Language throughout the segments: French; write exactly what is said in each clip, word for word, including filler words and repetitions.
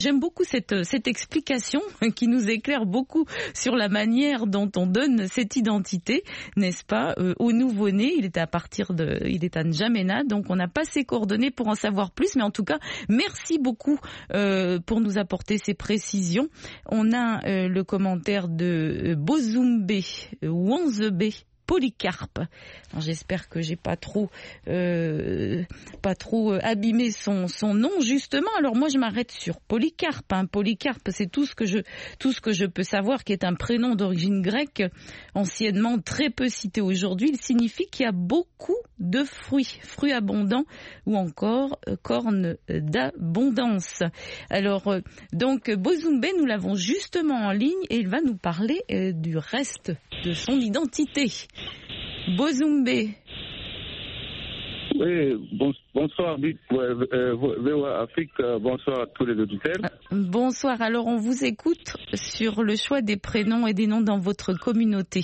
J'aime beaucoup cette, cette explication qui nous éclaire beaucoup sur la manière dont on donne cette identité, n'est-ce pas, euh, au nouveau-né. Il est à partir de, il est à N'Djamena, donc on n'a pas ses coordonnées pour en savoir plus, mais en tout cas, merci beaucoup euh, pour nous apporter ces précisions. On a euh, le commentaire de Bozumbe Wanzebe Polycarpe. Alors, j'espère que j'ai pas trop, euh, pas trop abîmé son son nom justement. Alors moi je m'arrête sur Polycarpe. Hein. Polycarpe, c'est tout ce que je tout ce que je peux savoir, qui est un prénom d'origine grecque, anciennement très peu cité aujourd'hui. Il signifie qu'il y a beaucoup de fruits, fruits abondants ou encore euh, cornes d'abondance. Alors euh, donc Bozumbe, nous l'avons justement en ligne et il va nous parler euh, du reste de son identité. Bozumbe. Oui, bon, bonsoir, V O A Afrique, bonsoir à tous les auditeurs. Bonsoir, alors on vous écoute sur le choix des prénoms et des noms dans votre communauté.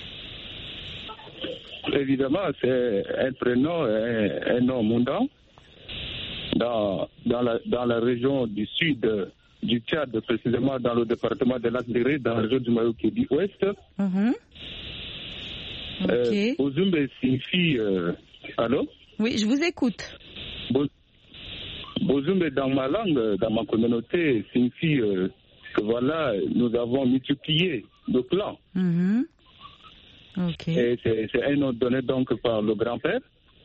Évidemment, c'est un prénom, un, un nom mondain. Dans, dans, la, dans la région du sud du Tchad, précisément dans le département de Lac-Déré, dans la région du Mayo-Kédi Ouest. Mm-hmm. Okay. Euh, Bozumbe signifie... Euh, allô? Oui, je vous écoute. Bo, Bozumbe, dans ma langue, dans ma communauté, signifie euh, que voilà, nous avons multiplié nos clans. Mm-hmm. Okay. Et c'est, c'est un nom donné donc par le grand-père.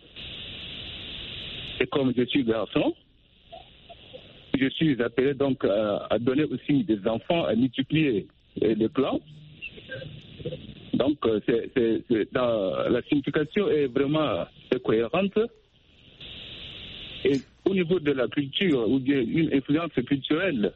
Et comme je suis garçon, je suis appelé donc à, à donner aussi des enfants, à multiplier les clans. Donc, c'est, c'est, c'est dans, la signification est vraiment est cohérente. Et au niveau de la culture, ou bien une influence culturelle,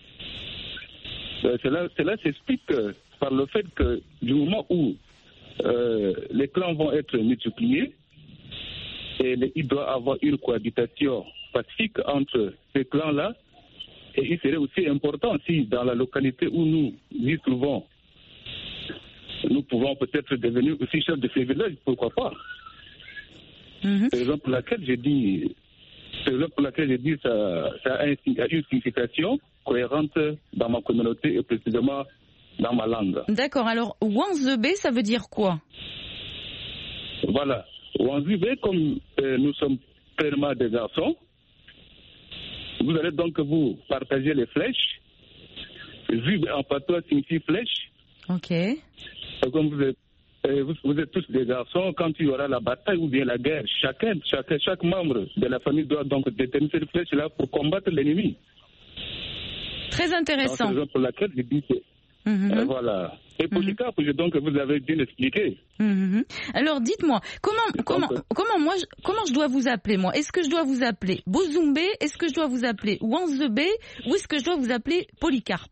cela, cela s'explique par le fait que du moment où euh, les clans vont être multipliés, et les, il doit y avoir une cohabitation pacifique entre ces clans-là, et il serait aussi important si dans la localité où nous nous trouvons, nous pouvons peut-être devenir aussi chefs de ces villages, pourquoi pas. Mm-hmm. C'est la raison pour laquelle j'ai dit, c'est la raison pour laquelle j'ai dit ça, ça a une signification cohérente dans ma communauté et précisément dans ma langue. D'accord, alors Wanzebe, ça veut dire quoi? Voilà, Wanzebe, comme euh, nous sommes pleinement des garçons, vous allez donc vous partager les flèches. Zub en patois signifie flèche. Ok. Comme vous êtes, vous, vous êtes tous des garçons, quand il y aura la bataille ou bien la guerre, chacun, chacun, chaque membre de la famille doit donc détenir cette flèche-là pour combattre l'ennemi. Très intéressant. C'est la raison pour laquelle je dis que... Mm-hmm. Euh, voilà. Et Polycarpe, mm-hmm. donc vous avez bien expliqué. Mm-hmm. Alors dites-moi, comment, comment, donc, comment, moi, je, comment je dois vous appeler, moi? Est-ce que je dois vous appeler Bozumbe? Est-ce que je dois vous appeler Wanzebe? Ou est-ce que je dois vous appeler Polycarpe?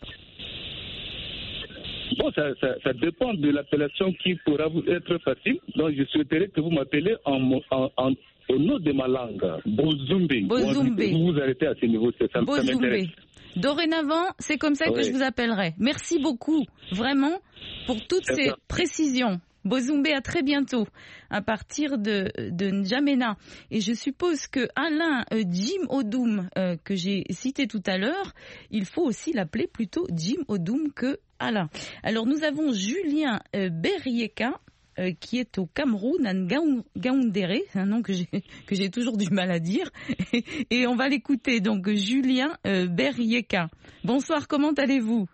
Bon, ça, ça, ça dépend de l'appellation qui pourra vous être facile. Donc, je souhaiterais que vous m'appelez en, en, en, au nom de ma langue, Bozumbe. Bozumbe. Vous vous arrêtez à ce niveau, ça, ça m'intéresse. Dorénavant, c'est comme ça oui. que je vous appellerai. Merci beaucoup, vraiment, pour toutes c'est ces ça. précisions. Bozumbe, à très bientôt, à partir de, de N'Djamena. Et je suppose que Alain euh, Jim Odoum, euh, que j'ai cité tout à l'heure, il faut aussi l'appeler plutôt Jim Odoum que Alain. Alors nous avons Julien euh, Berrieka, euh, qui est au Cameroun, à Ngaoundéré, un nom que j'ai, que j'ai toujours du mal à dire. Et, et on va l'écouter, donc Julien euh, Berrieka. Bonsoir, comment allez-vous?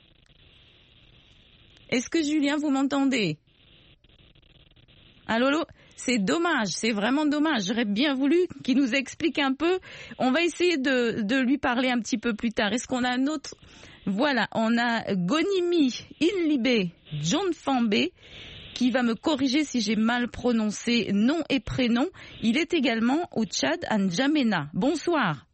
Est-ce que Julien, vous m'entendez? Allô, allô, c'est dommage, c'est vraiment dommage. J'aurais bien voulu qu'il nous explique un peu. On va essayer de, de lui parler un petit peu plus tard. Est-ce qu'on a un autre? Voilà, on a Gonimi Inlibe John Fambe qui va me corriger si j'ai mal prononcé nom et prénom. Il est également au Tchad, à N'Djamena. Bonsoir.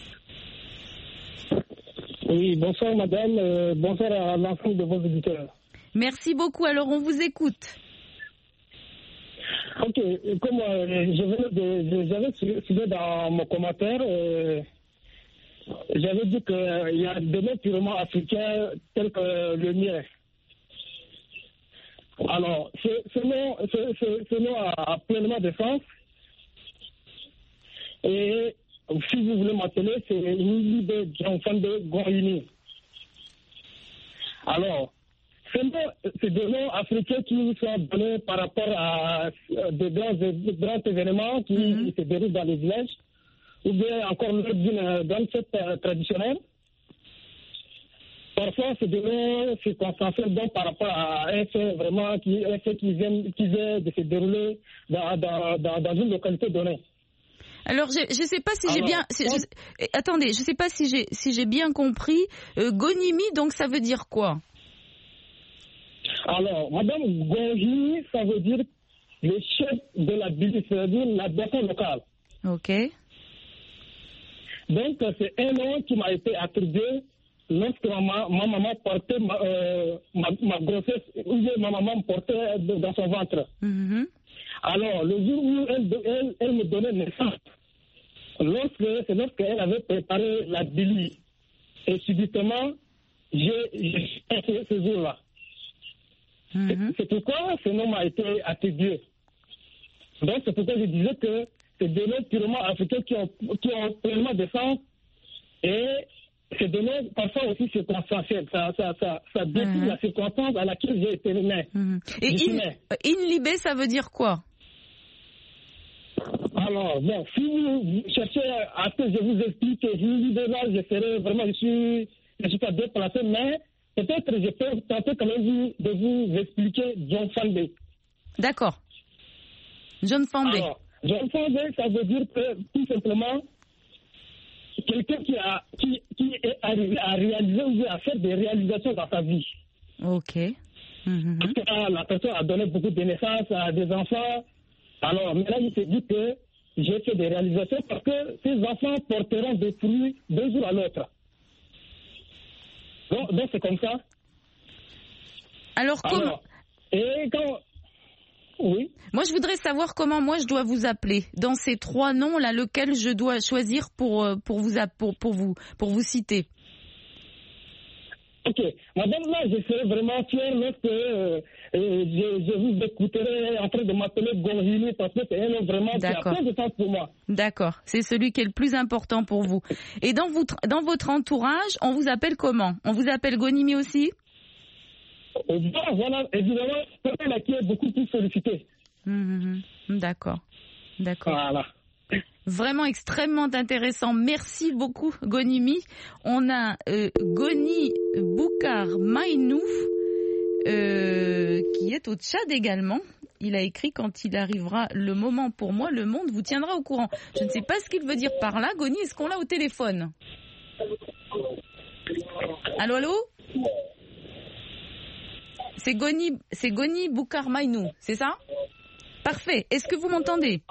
Oui, bonsoir madame, euh, bonsoir à l'ensemble de vos auditeurs. Merci beaucoup, alors on vous écoute. Ok, comme euh, je venais de, j'avais suivi dans mon commentaire, euh, j'avais dit qu'il euh, y a des noms purement africains tels que le mien. Alors, ce, ce nom, ce, ce, ce nom a, a pleinement de sens. Et si vous voulez m'appeler, c'est Nilibé Djongfande Goyini. Alors, c'est des noms africains qui nous sont donnés par rapport à des grands, des grands événements qui mm-hmm. se déroulent dans les villages, ou bien encore lors d'une grande fête traditionnelle. Parfois, c'est des noms circonstanciels donc par rapport à un fait vraiment qui, un fait qui vient, qui vient de se dérouler dans, dans, dans, dans une localité donnée. Alors, je ne sais pas si j'ai bien... Si, je, attendez, je ne sais pas si j'ai si j'ai bien compris. Euh, Gonimi, donc ça veut dire quoi? Alors, Madame Gonjini, ça veut dire le chef de la ville, c'est-à-dire la boisson locale. Ok. Donc, c'est un nom qui m'a été attribué lorsque ma, ma maman portait ma, euh, ma, ma grossesse, ou ma maman me portait dans son ventre. Mm-hmm. Alors, le jour où elle, elle, elle me donnait naissance, lorsque, c'est lorsqu'elle avait préparé la bili. Et subitement, j'ai, j'ai fait ce jour-là. Mm-hmm. C'est pourquoi ce nom m'a été attribué. Donc, c'est pourquoi je disais que c'est des noms purement africains qui ont, qui ont pleinement de sens et c'est des noms parfois aussi circonstanciels. Ça, ça, ça, ça décrit mm-hmm. la circonstance à laquelle j'ai été né. Mm-hmm. Et in, Inlibé, ça veut dire quoi? Alors, bon, si vous cherchez à ce que je vous explique, Inlibé, là, je serai vraiment, je suis, je suis pas déplacé, mais peut-être je peux tenter quand même vous, de vous expliquer John Fandé. D'accord. John Fandé. Alors, John Fandé, ça veut dire que, tout simplement, quelqu'un qui, a, qui, qui est arrivé à réaliser ou à faire des réalisations dans sa vie. Ok. Mm-hmm. Parce que ah, la personne a donné beaucoup de naissances à des enfants. Alors, maintenant, il s'est dit que j'ai fait des réalisations parce que ces enfants porteront des fruits d'un jour à l'autre. Donc, donc c'est comme ça. Alors, comment... Alors, et quand... Oui. Moi, je voudrais savoir comment moi je dois vous appeler. Dans ces trois noms-là, lequel je dois choisir pour, pour, vous, pour, pour, vous, pour vous citer. Ok. Madame, là, je serai vraiment fier lorsque euh, je, je vous écouterai en train de m'appeler Gonjini parce que c'est un nom vraiment qui a plein de sens pour moi. D'accord. C'est celui qui est le plus important pour vous. Et dans votre, dans votre entourage, on vous appelle comment? On vous appelle Gonimi aussi? Voilà, évidemment, c'est quelqu'un qui est beaucoup plus sollicité. Mmh, d'accord, d'accord. Voilà. Vraiment extrêmement intéressant. Merci beaucoup, Gonimi. On a euh, Goni Boukar Mainou, euh, qui est au Tchad également. Il a écrit « Quand il arrivera le moment pour moi, le monde vous tiendra au courant ». Je ne sais pas ce qu'il veut dire par là. Goni, est-ce qu'on l'a au téléphone? Allô, allô? C'est Goni, c'est Goni Boukar Mainou, c'est ça? Parfait. Est-ce que vous m'entendez?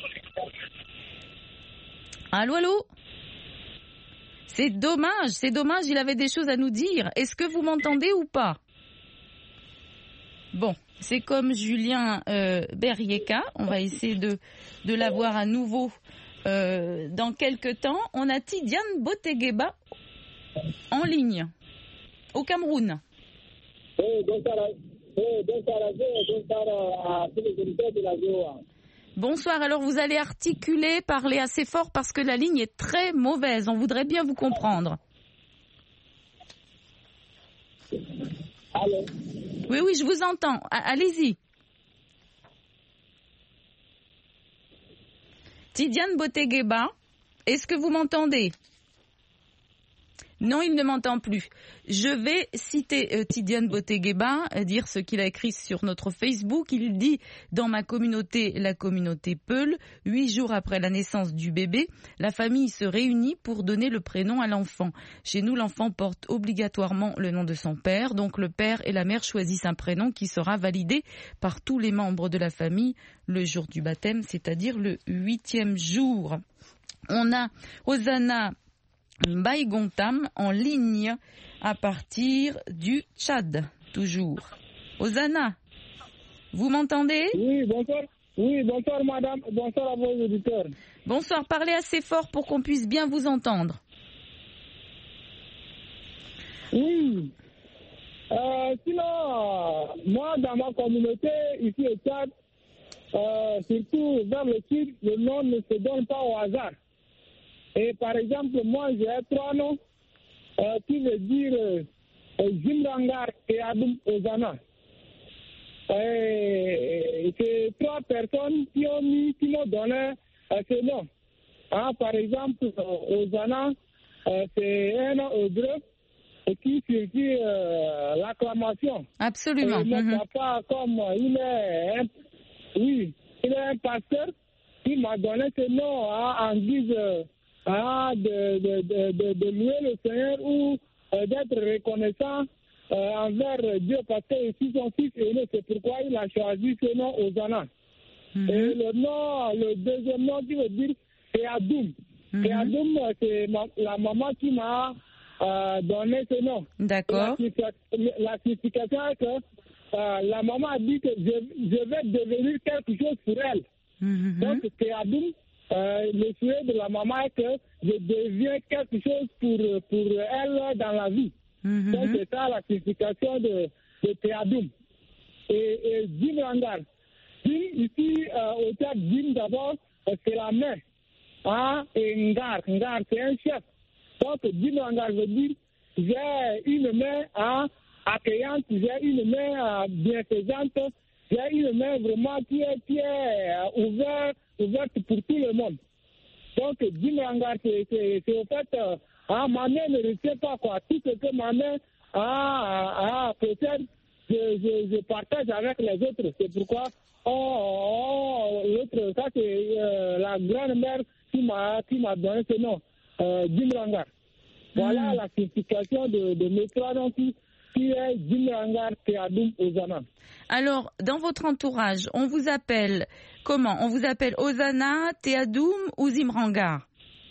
Allô, allô? C'est dommage, c'est dommage, il avait des choses à nous dire. Est-ce que vous m'entendez ou pas? Bon, c'est comme Julien euh, Berrieka. On va essayer de, de l'avoir à nouveau euh, dans quelques temps. On a Tidiane Botegueba en ligne, au Cameroun. Oui, bonsoir à, oui, bonsoir à, bonsoir à tous les auditeurs de la V O A. Bonsoir, alors vous allez articuler, parler assez fort parce que la ligne est très mauvaise. On voudrait bien vous comprendre. Allô? Oui, oui, je vous entends. Allez-y. Tidiane Botegueba, est-ce que vous m'entendez? Non, il ne m'entend plus. Je vais citer euh, Tidiane Botegueba, euh, dire ce qu'il a écrit sur notre Facebook. Il dit « Dans ma communauté, la communauté Peul, huit jours après la naissance du bébé, la famille se réunit pour donner le prénom à l'enfant. Chez nous, l'enfant porte obligatoirement le nom de son père. Donc le père et la mère choisissent un prénom qui sera validé par tous les membres de la famille le jour du baptême, c'est-à-dire le huitième jour. » On a Hosanna Mbaïgontam en ligne à partir du Tchad, toujours. Hosanna, vous m'entendez? Oui, bonsoir. Oui, bonsoir madame, bonsoir à vos auditeurs. Bonsoir, parlez assez fort pour qu'on puisse bien vous entendre. Oui. Euh, sinon, moi dans ma communauté, ici au Tchad, euh, surtout vers le sud, le nom ne se donne pas au hasard. Et par exemple, moi, j'ai trois noms euh, qui veut dire euh, Jimrangar et Adum Ozana. Et c'est trois personnes qui ont mis, qui m'ont donné euh, ce nom. Ah, par exemple, euh, Ozana, euh, c'est un nom hébreu qui signifie euh, l'acclamation. Absolument. Et mon mm-hmm. papa, comme il est un, oui, il est un pasteur, il m'a donné ce nom hein, en guise hein, de, de, de, de, de louer le Seigneur ou euh, d'être reconnaissant euh, envers Dieu parce que ici son fils est né. C'est pourquoi il a choisi ce nom Ozana. Mm-hmm. Et le nom, le deuxième nom qui veut dire c'est Adoum. Mm-hmm. Et Adoum, c'est ma, la maman qui m'a euh, donné ce nom. D'accord. La, la signification est que euh, la maman a dit que je, je vais devenir quelque chose pour elle. Mm-hmm. Donc, c'est Adoum. Euh, le souhait de la maman est que je deviens quelque chose pour, pour elle dans la vie. Mm-hmm. Donc, c'est ça la signification de, de Théadoum. Et, et Jim Rangar. Jim, ici, euh, au théâtre Jim, d'abord, euh, c'est la main. Ah, et Ngar. Ngar, c'est un chef. Donc, Jim Rangar veut dire j'ai une main hein, accueillante, j'ai une main euh, bienfaisante, j'ai une main vraiment qui est, qui est euh, ouverte, ouverte pour tout le monde. Donc, Jim Rangar, c'est, c'est, c'est au fait, euh, ah, ma main ne retient pas quoi. Tout ce que ma main ah, ah, peut-être, je, je, je partage avec les autres. C'est pourquoi, oh, oh, l'autre, ça c'est euh, la grand-mère qui m'a, qui m'a donné ce nom, euh, Jim Rangar. Voilà mm. la signification de, de mes trois noms qui, qui est Jim Rangar, Théadoum, Ozana. Alors, dans votre entourage, on vous appelle comment? On vous appelle Ozana, Théadoum ou Zimrangar?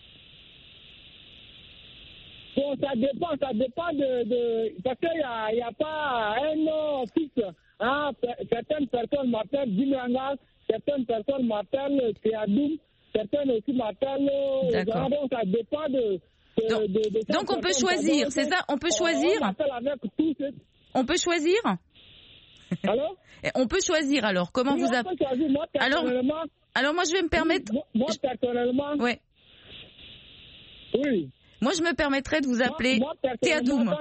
Bon, ça dépend, ça dépend de... de parce qu'il n'y a, y a pas un nom fixe. Hein? Certaines personnes m'appellent Zimrangar, certaines personnes m'appellent Théadoum, certaines aussi m'appellent Ozana. Donc, ça dépend de... de donc, de, de donc on peut choisir, c'est ça? On peut choisir? On m'appelle avec tous ces... On peut choisir? Alors? On peut choisir alors. Comment oui, vous appelez? Alors, alors moi je vais me permettre. Oui, moi personnellement. Ouais. Oui. Moi je me permettrai de vous appeler moi, moi Théadoum.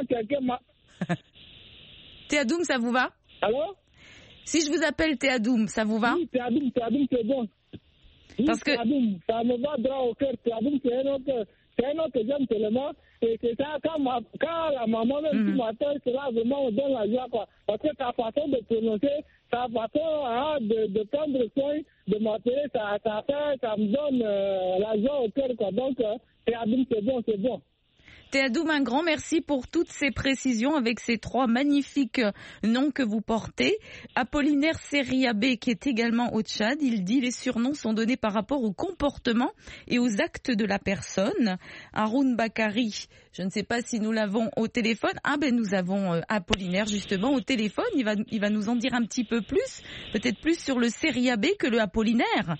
Théadoum, ça vous va? Alors? Si je vous appelle Théadoum, ça vous va? Oui, Théadoum, Théadoum, c'est bon. Oui, parce que Théadoum, ça me va droit au cœur. Théadoum, c'est un autre. C'est un nom que j'aime tellement. Et c'est ça, quand, ma, quand la maman même mm-hmm. qui m'appelle, cela vraiment me donne la joie, quoi. Parce que ta façon de prononcer, ta façon hein, de, de prendre soin, de m'appeler, ça, ça, fait, ça me donne euh, la joie au cœur, quoi. Donc, euh, Théadoum, c'est bon, c'est bon. Théadoum, un grand merci pour toutes ces précisions avec ces trois magnifiques noms que vous portez. Apollinaire Seriabé, qui est également au Tchad, il dit les surnoms sont donnés par rapport au comportement et aux actes de la personne. Haroun Bakari, je ne sais pas si nous l'avons au téléphone. Ah ben nous avons euh, Apollinaire justement au téléphone. Il va, il va nous en dire un petit peu plus, peut-être plus sur le Seriabé que le Apollinaire.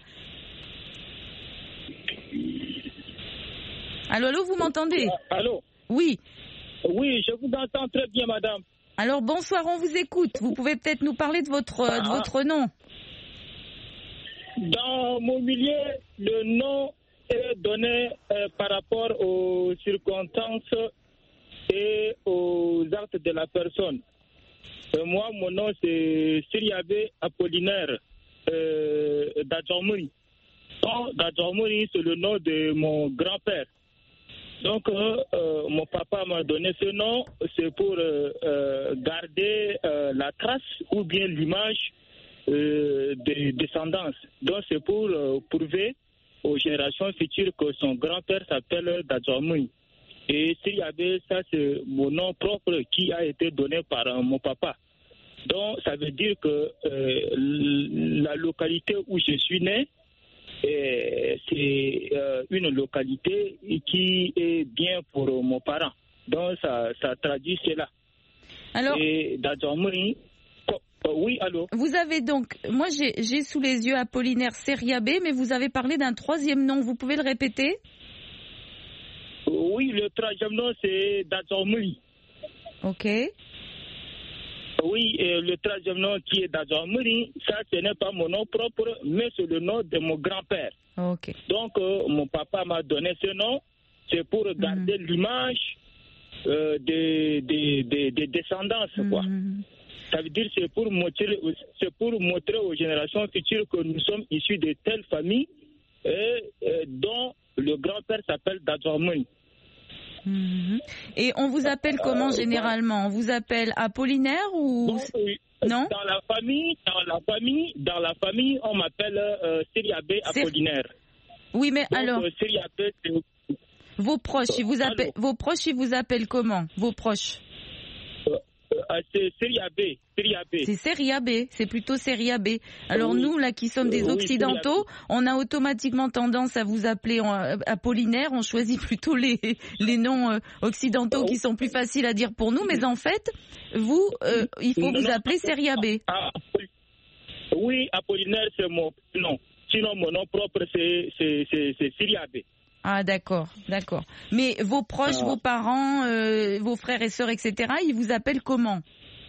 Allô, allô, vous m'entendez? euh, Allô? Oui. Oui, je vous entends très bien, madame. Alors, bonsoir, on vous écoute. Vous pouvez peut-être nous parler de votre, ah. de votre nom. Dans mon milieu, le nom est donné euh, par rapport aux circonstances et aux actes de la personne. Et moi, mon nom, c'est Seriabé Apollinaire euh, Dadjamouri. Dadjamouri, c'est le nom de mon grand-père. Donc, euh, euh, mon papa m'a donné ce nom, c'est pour euh, euh, garder euh, la trace ou bien l'image euh, des descendances. Donc, c'est pour euh, prouver aux générations futures que son grand-père s'appelle Dadjamoui. Et Seriabé, ça, c'est mon nom propre qui a été donné par euh, mon papa. Donc, ça veut dire que euh, la localité où je suis né, et c'est euh, une localité qui est bien pour euh, mon parent. Donc, ça, ça traduit cela. Alors, et Dadjamouri, oh, oh, oui, allô? Vous avez donc, moi j'ai, j'ai sous les yeux Apollinaire Seriabé, mais vous avez parlé d'un troisième nom. Vous pouvez le répéter? Oui, le troisième nom, c'est Dadjamouri. Ok. Oui, et le troisième nom qui est Dadjamouri, ça ce n'est pas mon nom propre, mais c'est le nom de mon grand-père. Okay. Donc, euh, mon papa m'a donné ce nom c'est pour garder mmh. l'image euh, des, des, des, des descendances, mmh. quoi. Ça veut dire que c'est pour montrer, c'est pour montrer aux générations futures que nous sommes issus de telles familles et, et dont le grand-père s'appelle Dadjormoun. Mmh. Et on vous appelle comment euh, généralement? On vous appelle Apollinaire ou bon, oui. Non? Dans la famille, dans la famille, dans la famille, on m'appelle euh, Seriabé Apollinaire. Oui, mais donc, alors euh, Seriabé, c'est... vos proches, ils vous appellent, vos proches, ils vous appellent comment? Vos proches? euh, euh, C'est Seriabé. C'est Seriabé, c'est plutôt Seriabé. Alors oui. Nous, là, qui sommes des oui, Occidentaux, on a automatiquement tendance à vous appeler en, Apollinaire. On choisit plutôt les, les noms euh, occidentaux qui sont plus faciles à dire pour nous. Mais en fait, vous, euh, il faut non, vous appeler Seriabé. Ah, oui, Apollinaire, c'est mon nom. Sinon, mon nom propre, c'est, c'est, c'est, c'est Seriabé. Ah, d'accord, d'accord. Mais vos proches, ah. vos parents, euh, vos frères et sœurs, et cetera, ils vous appellent comment?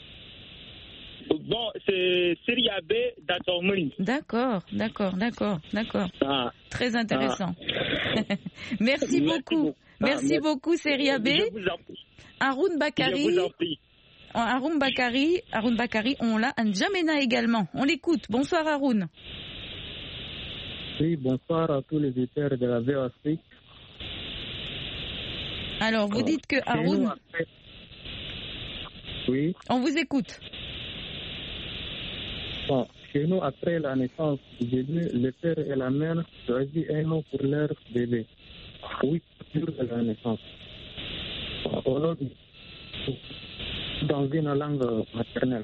Bon, c'est Seriabé Dadjormoun. D'accord, d'accord, d'accord, d'accord. Ah. Très intéressant. Ah. merci, merci beaucoup. beaucoup. Merci ah, beaucoup, Seriabé. Haroun Bakari. Je vous en prie. Haroun Bakari, Haroun Bakari, on l'a. N'Djamena également. On l'écoute. Bonsoir, Haroun. Oui, bonsoir à tous les auditeurs de la V O Afrique. Alors, vous dites que Haroun... Après... Oui. On vous écoute. Bon, chez nous, après la naissance du bébé, le père et la mère choisissent un nom pour leur bébé. Oui, pour la naissance. Bon, dans une langue maternelle.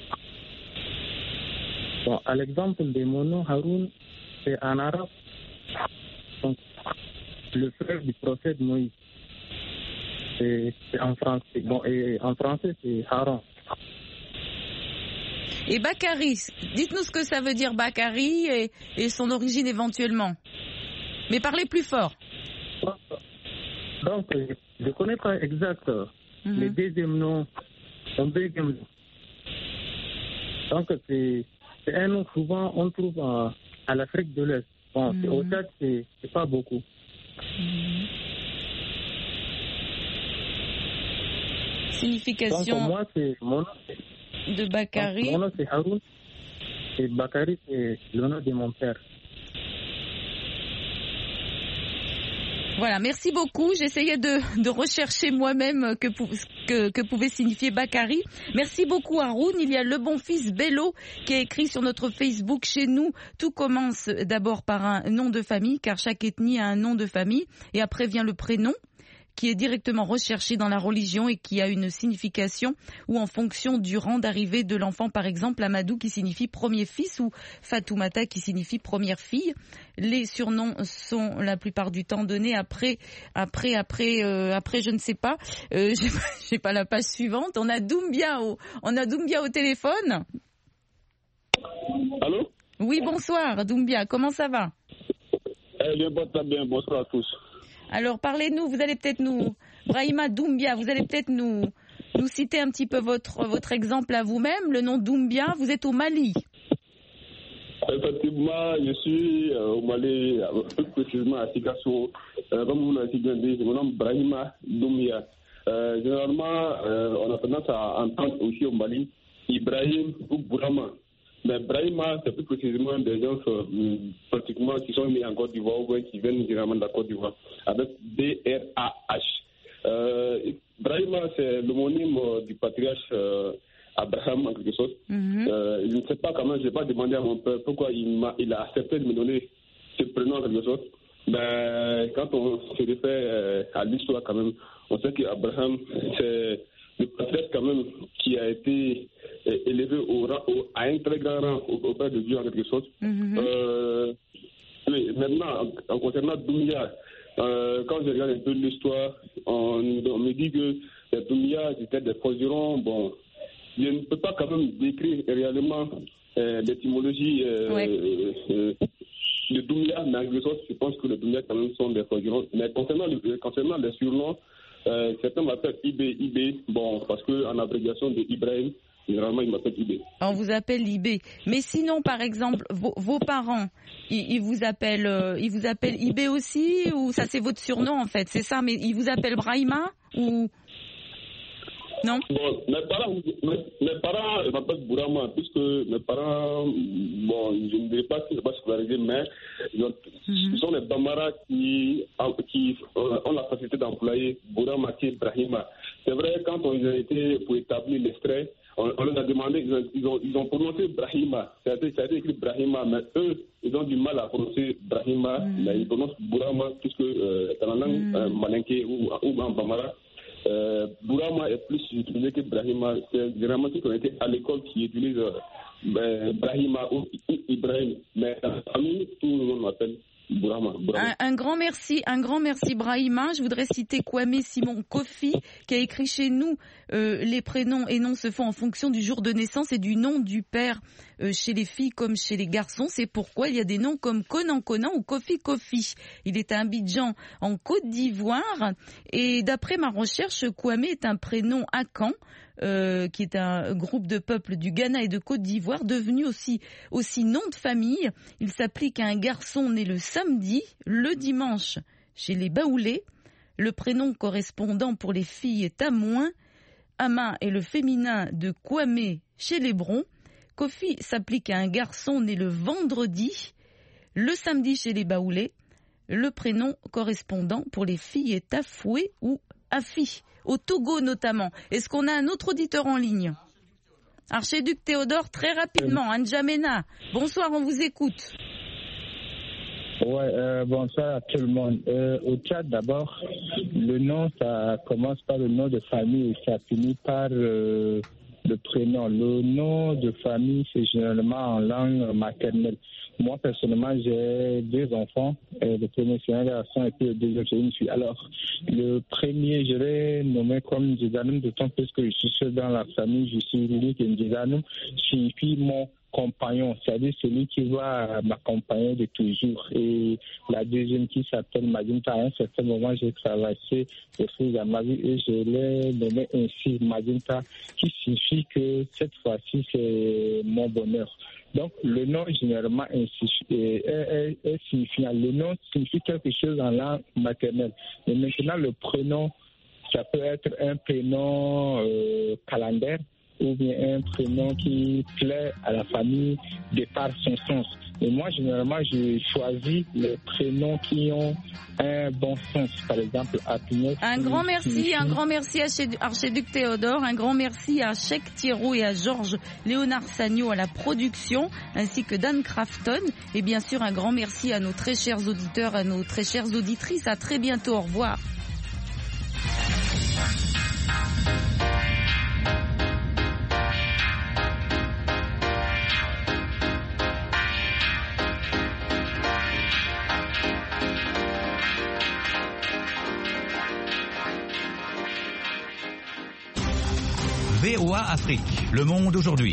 Bon, à l'exemple de mon nom, Haroun, c'est en arabe. Donc, le frère du prophète Moïse. C'est, c'est en français. Bon, et en français, c'est Haron. Et Bakari, dites-nous ce que ça veut dire Bakari et, et son origine éventuellement. Mais parlez plus fort. Donc, je ne connais pas exact mm-hmm. le deuxième nom. Son deuxième nom. Donc, c'est, c'est un nom souvent on trouve à, à l'Afrique de l'Est. Bon, mm-hmm. au Tchad, c'est, c'est pas beaucoup. Mm-hmm. Signification. Donc, moi, c'est mon nom. De Bakari. Donc, mon nom, c'est Haroun. Et Bakari, c'est le nom de mon père. Voilà, merci beaucoup. J'essayais de, de rechercher moi-même que, que, que pouvait signifier Bakari. Merci beaucoup Haroun. Il y a le bon fils Bello qui a écrit sur notre Facebook. Chez nous, tout commence d'abord par un nom de famille, car chaque ethnie a un nom de famille. Et après vient le prénom, qui est directement recherché dans la religion et qui a une signification ou en fonction du rang d'arrivée de l'enfant. Par exemple, Amadou qui signifie premier fils ou Fatoumata qui signifie première fille. Les surnoms sont la plupart du temps donnés après, après, après, euh, après, je ne sais pas. Euh, j'ai, j'ai pas la page suivante. On a Doumbia au, on a Doumbia au téléphone. Allô? Oui, bonsoir Doumbia. Comment ça va? Eh bien, bien, bonsoir à tous. Alors, parlez-nous, vous allez peut-être nous, Brahima Doumbia, vous allez peut-être nous, nous citer un petit peu votre, votre exemple à vous-même. Le nom Doumbia, vous êtes au Mali. Effectivement, je suis euh, au Mali, plus précisément à Sikasso. Euh, comme vous l'avez bien dit, mon nom est Brahima Doumbia. Euh, généralement, euh, on a tendance à entendre aussi au Mali Ibrahim ou Bourama. Mais Brahima, c'est plus précisément des gens euh, pratiquement qui sont nés en Côte d'Ivoire ou qui viennent généralement de la Côte d'Ivoire, avec B R A H. Euh, Brahima, c'est l'homonyme euh, du patriarche euh, Abraham, en quelque sorte. Mm-hmm. Euh, je ne sais pas comment, je n'ai pas demandé à mon père pourquoi il, m'a, il a accepté de me donner ce prénom, en quelque sorte. Mais quand on se réfère euh, à l'histoire, quand même, on sait qu'Abraham, c'est le patriarche quand même qui a été euh, élevé au rang, au, à un très grand rang auprès de Dieu en quelque sorte. Mm-hmm. Euh, oui, maintenant, en, en concernant Doumbia, euh, quand je regarde un peu l'histoire, on, on me dit que les Doumbia étaient des forgerons. Bon, je ne peux pas quand même décrire réellement euh, l'étymologie euh, ouais. euh, de Doumbia, mais en quelque sorte, je pense que les Doumbia quand même sont des forgerons. Mais concernant, le, concernant les surnoms, Euh, certains m'appellent I B, I B, bon, parce qu'en abréviation de Ibrahim, généralement, ils m'appellent Ibé. On vous appelle Ibé. Mais sinon, par exemple, vos, vos parents, ils, ils, vous appellent, euh, ils vous appellent Ibé aussi, ou ça c'est votre surnom en fait, c'est ça, mais ils vous appellent Brahima ou... Non. Bon, mes parents, mes, mes parents m'appellent Bourama, puisque mes parents, bon, je ne dirais pas qu'ils ne sont pas scolarisés, mais ils, ont, mm-hmm. ils sont des Bambara qui, qui ont la facilité d'employer Bourama et Brahima. C'est vrai, quand on a été pour établir l'extrait, on, on leur a demandé, ils ont, ils ont, ils ont prononcé Brahima, ça a, été, ça a été écrit Brahima, mais eux, ils ont du mal à prononcer Brahima, mm-hmm. mais ils prononcent Bourama, puisque euh, dans la langue mm-hmm. euh, malinké ou, ou en Bambara, Euh, Bourama est plus utilisé que Brahima. C'est généralement ceux qui ont été à l'école qui utilisent euh, Brahima ou Ibrahim. Mais dans la famille, tout le monde m'appelle Bourama. Un, un grand merci, un grand merci Brahima. Je voudrais citer Kwame Simon Kofi qui a écrit chez nous euh, les prénoms et noms se font en fonction du jour de naissance et du nom du père euh, chez les filles comme chez les garçons. C'est pourquoi il y a des noms comme Conan Conan ou Kofi Kofi. Il est à Abidjan en Côte d'Ivoire et d'après ma recherche, Kwame est un prénom akan. Euh, qui est un groupe de peuples du Ghana et de Côte d'Ivoire, devenu aussi, aussi nom de famille. Il s'applique à un garçon né le samedi, le dimanche chez les Baoulés. Le prénom correspondant pour les filles est Amouin. Ama est le féminin de Kwame chez les Brons. Kofi s'applique à un garçon né le vendredi, le samedi chez les Baoulés. Le prénom correspondant pour les filles est Afoué ou Afi. Au Togo notamment. Est-ce qu'on a un autre auditeur en ligne? Archiduc Théodore, très rapidement, à N'Djamena. Bonsoir, on vous écoute. Ouais, euh, bonsoir à tout le monde. Euh, au Tchad, d'abord, le nom, ça commence par le nom de famille et ça finit par euh, le prénom. Le nom de famille, c'est généralement en langue maternelle. Moi, personnellement, j'ai deux enfants. Euh, le premier, c'est un garçon et puis le deuxième, c'est une fille. Alors, le premier, je l'ai nommé comme Ndizanoum, d'autant plus que je suis seul dans la famille. Je suis unique et Ndizanoum signifie mon compagnon, c'est-à-dire celui qui va m'accompagner de toujours. Et la deuxième qui s'appelle Madinta, à un certain moment, j'ai traversé les choses à ma vie et je l'ai nommé ainsi, Madinta, qui signifie que cette fois-ci, c'est mon bonheur. Donc, le nom, généralement, est, est, est, est signifiant. Le nom signifie quelque chose en langue maternelle. Et maintenant, le prénom, ça peut être un prénom euh, calendaire ou bien un prénom qui plaît à la famille de par son sens. Et moi, généralement, je choisis les prénoms qui ont un bon sens. Par exemple, Apinet. Un grand merci, un grand merci à Archiduc Théodore, un grand merci à Cheikh Thierro et à Georges Léonard Sagno à la production, ainsi que Dan Crafton. Et bien sûr, un grand merci à nos très chers auditeurs, à nos très chères auditrices. À très bientôt. Au revoir. V O A Afrique, le monde aujourd'hui.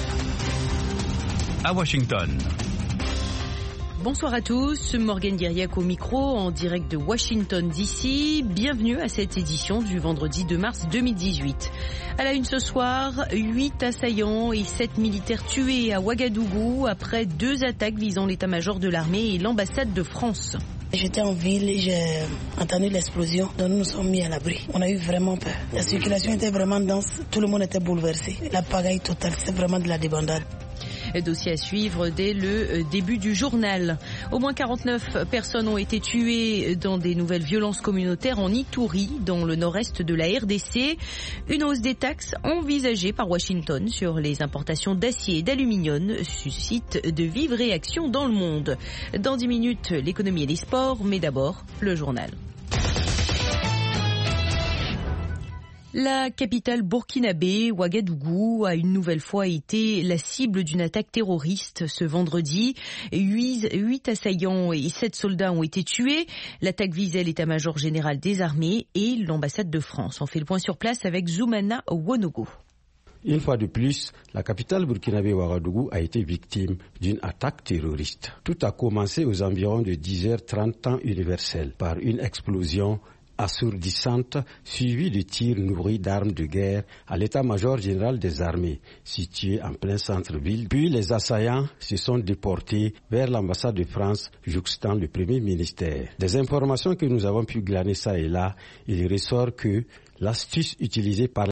À Washington. Bonsoir à tous, Morgane Guiriac au micro en direct de Washington D C. Bienvenue à cette édition du vendredi deux mars deux mille dix-huit. À la une ce soir, huit assaillants et sept militaires tués à Ouagadougou après deux attaques visant l'état-major de l'armée et l'ambassade de France. J'étais en ville et j'ai entendu l'explosion, donc nous nous sommes mis à l'abri. On a eu vraiment peur. La circulation était vraiment dense, tout le monde était bouleversé. La pagaille totale, c'est vraiment de la débandade. Dossier à suivre dès le début du journal. Au moins quarante-neuf personnes ont été tuées dans des nouvelles violences communautaires en Ituri, dans le nord-est de la R D C. Une hausse des taxes envisagée par Washington sur les importations d'acier et d'aluminium suscite de vives réactions dans le monde. Dans dix minutes, l'économie et les sports, mais d'abord, le journal. La capitale burkinabé, Ouagadougou, a une nouvelle fois été la cible d'une attaque terroriste ce vendredi. Huit, huit assaillants et sept soldats ont été tués. L'attaque visait l'état-major général des armées et l'ambassade de France. On fait le point sur place avec Zoumana Wonogo. Une fois de plus, la capitale burkinabé Ouagadougou a été victime d'une attaque terroriste. Tout a commencé aux environs de dix heures trente temps universel par une explosion assourdissante suivie de tirs nourris d'armes de guerre à l'état-major général des armées, situé en plein centre-ville. Puis les assaillants se sont déportés vers l'ambassade de France, jouxtant le premier ministère. Des informations que nous avons pu glaner ça et là, il ressort que l'astuce utilisée par